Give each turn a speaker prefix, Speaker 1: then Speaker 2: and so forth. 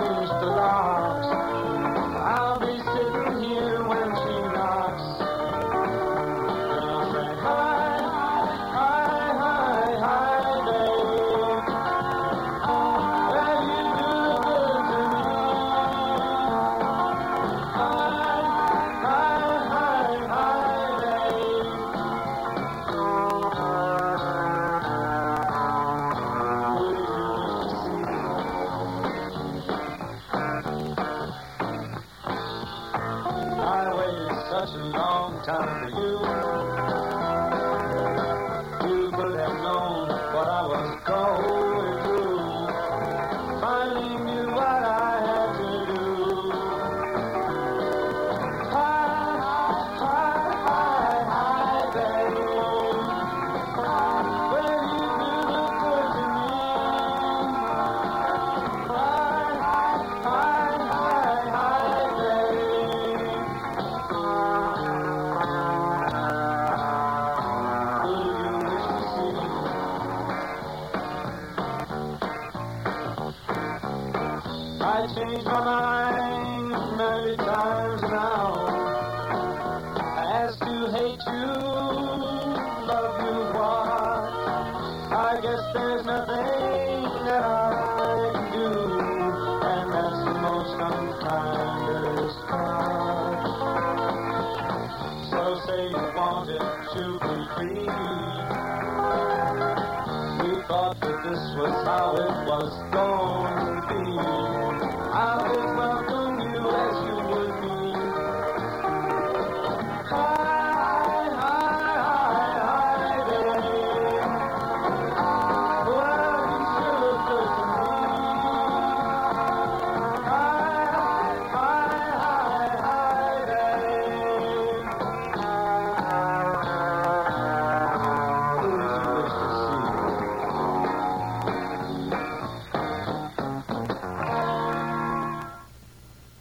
Speaker 1: change the locks. I'll be sitting here when she knocks. And I'll say, hi, hi, hi, hi, babe. Well, you do good to me. Hi, hi, hi, hi, babe. Who do you wish to see? I waited such a long time for you. You could have known what I was going through. Finally knew what I had to do. Hi, hi, hi, hi, babe. Well, you do look good to me. Hi, hi, hi, hi, babe. Who do you wish to see? I changed my mind many times now. As to hate you, love you, what? I guess there's nothing that I can do, and that's the most unkindest part. So say you wanted to be free. We thought that this was how it was going to be.